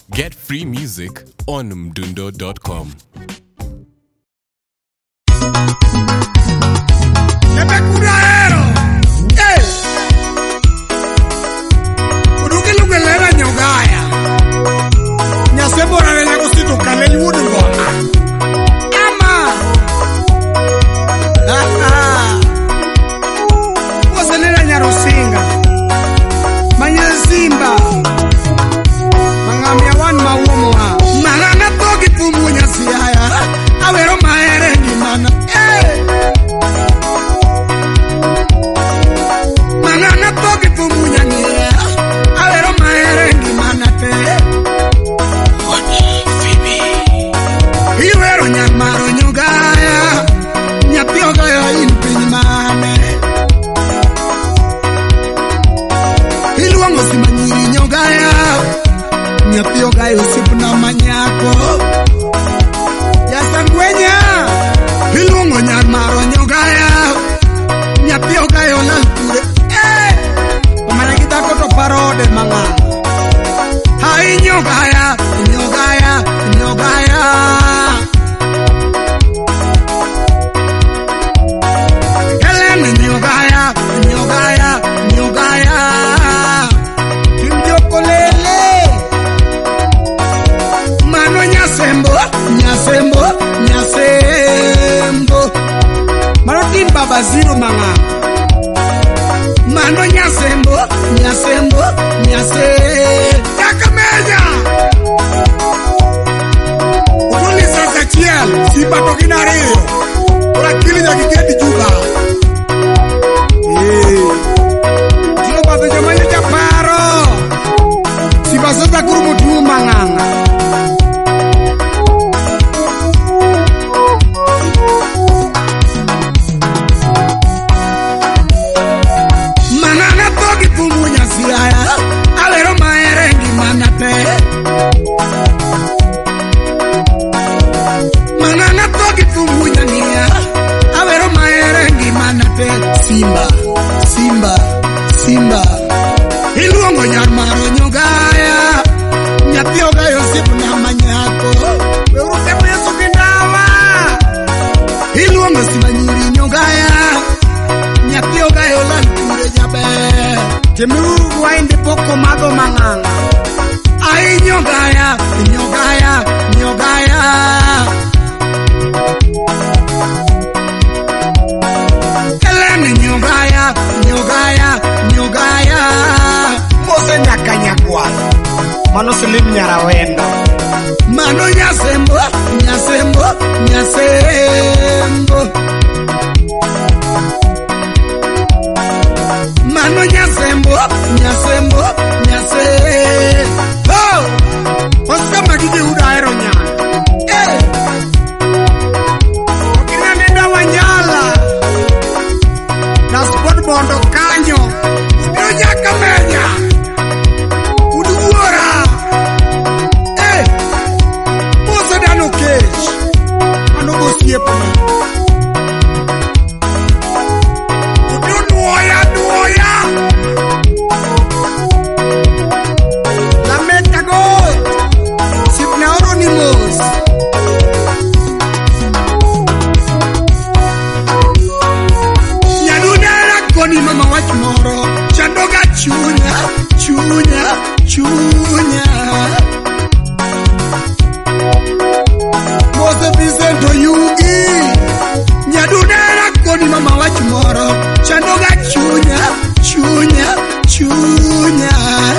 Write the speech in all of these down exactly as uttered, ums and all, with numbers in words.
Get free music on mdundo dot com. Nyapio gayo sipna manyako Yasangwenya Hilungo nyar maro nyogaya Nyapio gayo nalture Eh Pamana kita koto parode manga Hai nyogaya Nyogaya Nyogaya Helen nyogaya Nyogaya Nyogaya Kimjoko lele Nyasembo, nyasembo, nyasembo Marotin baba zero manga Mano nyasembo, nyasembo, nyasembo Yakameja Ukuli sasa chiel, simba tokina reo Ura kili ya kiketi juga Eee Jino bato jamanya japaro Simba sasa kuru mutu manganga Simba, Simba, Simba Iluongo nyar maro nyogaya Nyapio gayo sipna manyako Weurute peso kindawa Iluongo simba nyiri nyogaya Nyapio gayo lanture jabe Temuru wainde poko mago manganga Ai nyogaya, nyogaya, nyogaya Nyogaya, nyogaya, nyogaya Mose nyaka nyakwal Mano silim nyarawendo Mano nyasembo, nyasembo, nyasembo Mano nyasembo, nyasembo, nyasembo Oh! Osika magige uda aero nyana Eh! Okina nenda wanyala Bondo kanyo Udo nyaka menya Uduora Eh Mosa dano kech Ano bosiepo Udo nuoya nuoya La meta god Sipna oro ni mos Koni mama wach moro Chandoga chunya, chunya, chunya Mose Vicento Yugi Nyadunera koni mama wach moro Chandoga chunya, chunya, chunya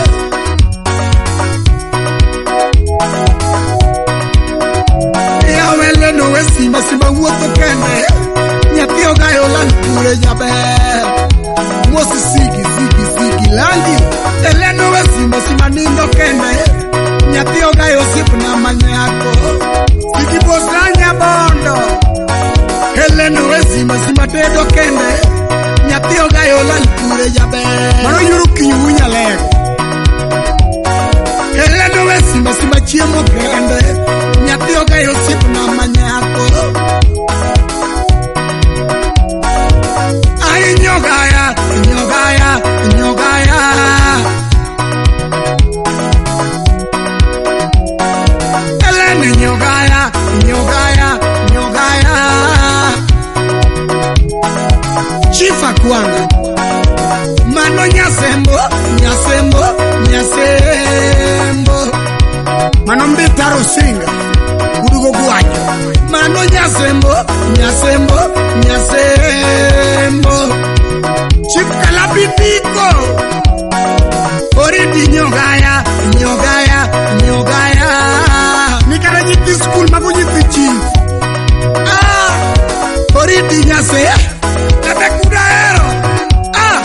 Ya wele no we simba simba wuoto kende Nyapio gayo lanture jabe Mosi sigi, sigi, sigi langi Eleno we simba simba nindo kende Nyapio gayo sipna manyako Sigi bosanya bondo Eleno we simba simba dedo kende Nyapio gayo lanture jabe Mano yuru kinyu unya lego Eleno we simba simba chiemo kende Nyapio gayo sipna manyako Ai nyogaya, nyogaya, nyogaya Musinga Udugo Guayo Mano Nyasembo Nyasembo Nyasembo Chipkalapitiko Oridi Nyogaya Nyogaya Nyogaya Nikara nyiti school magu nyiti chief Ah Oridi Nyase Kata kudaero Ah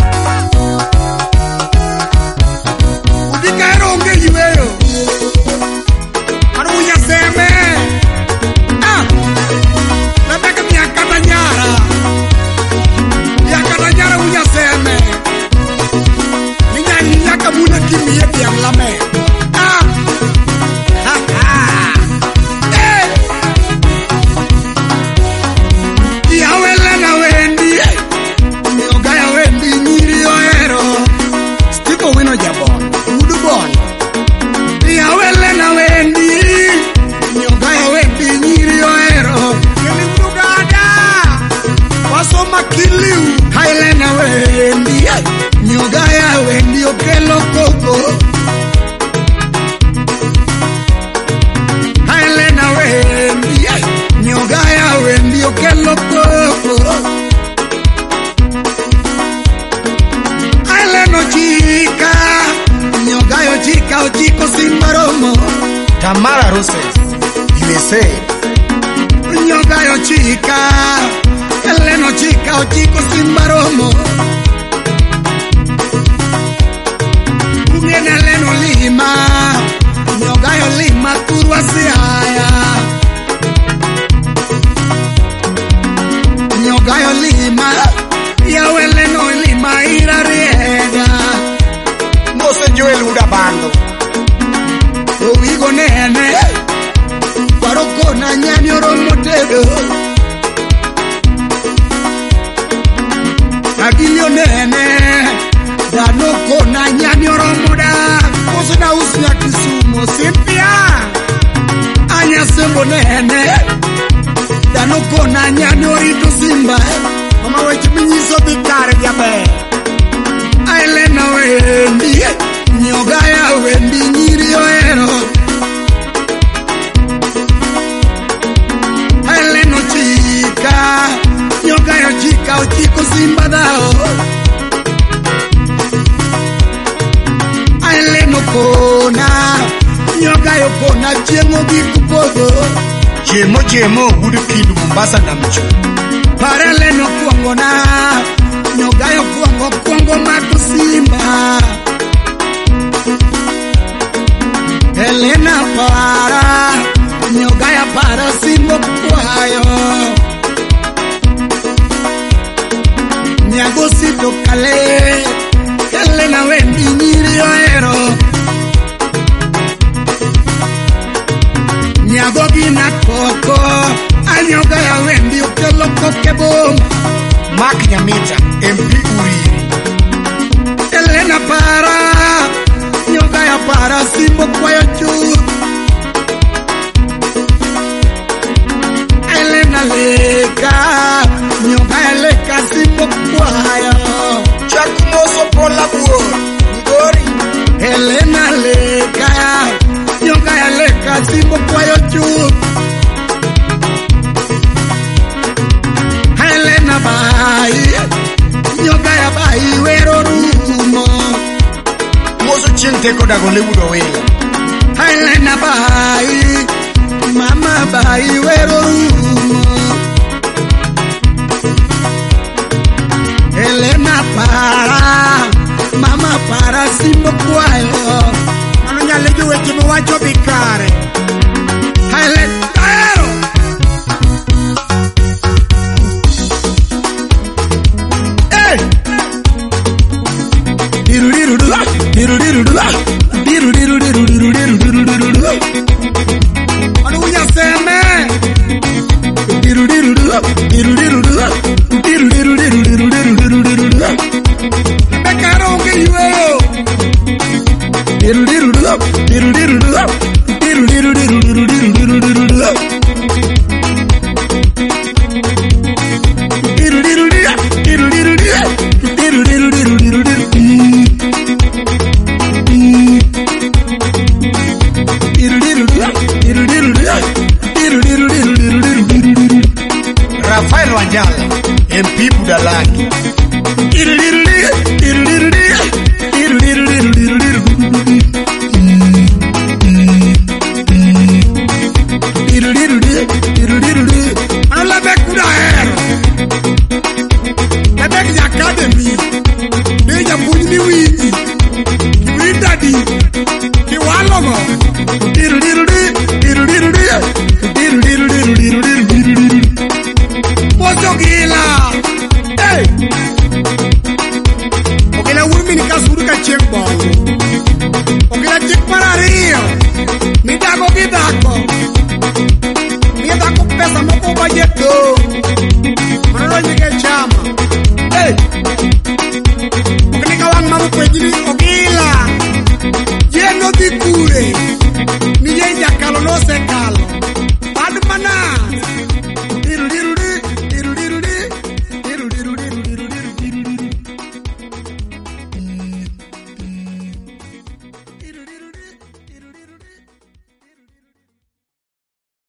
Udikaero unge jiweyo Anu Nyaseme Ah Nataka miyakata nyara Miyakata nyara Nyaseme Ninya ninya kabuna kimi yeti yang lame Ah Ha ha Eh Yawela na wendi Nyogaya wendi nyiri oero Stiko wino jabon Udu bon Yawela na wendi Nyogaya wendi nyiri oero Kili mugada Waso makiliu Haile na wendi Nyogaya wendi okelo koko Haile na wendi Nyogaya wendi okelo koko Haile no chica Nyogayo chica o chico simbaromo Tamara Roses U S A Nyogayo chica Haile no chica o chico simbaromo Ungena leno lima Nyogayo lima kurwa siaya Nyogayo lima Yawe leno lima ira riega Mose Joel udabando Owigo nene Waroko na nyani oromo tedo Agilio nene Dano kona nyani oromoda Koso na usnya kisumo Simpia Anya sembo nene Dano kona nyani orito simba Mama wechiminyiso bikare jabe Ailena wendi Nyogaya wendi nyiri oero Aileno chika Nyogaya chika o chiko simba dao Aileno kona Nyogayo kona chiemo gikupogo Chiemo chiemo udu kidu Mombasa na mchu Paraleno kuongo na Nyogayo kuongo kuongo matu simba Elena para Nyogaya para simbo kwayo Nyagosito kale Elena wendi nyiri oero Nyagogi na koko Anyogaya wendi ukelo koke bomba Mark Nyamita M P Uriri Elena para Nyogaya para simbo kwayo chu Elena leka Nyogaya leka simbo kwayo Chakumoso pola buo Ngori Elena leka Nyogaya leka simbo kwayo chu Elena bai Nyogaya bai wero rumo Mozo chente koda gole udo wela Elena bai Mama bai wero rumo Elena para Mama para simbo kwayo Mano nyale juwe jimu wacho bikare Elena Caero Hey Diru diru diru Diru diru diru Diru diru diru diru diru diru diru diru Anu Nyaseme Diru diru diru Diru diru diru Diru diru diru diru diru diru diru diru Bekaro unge yueo Diru diru diru Diru diru diru Diru Jala, M P Budalani. Ni ella calo no se cae.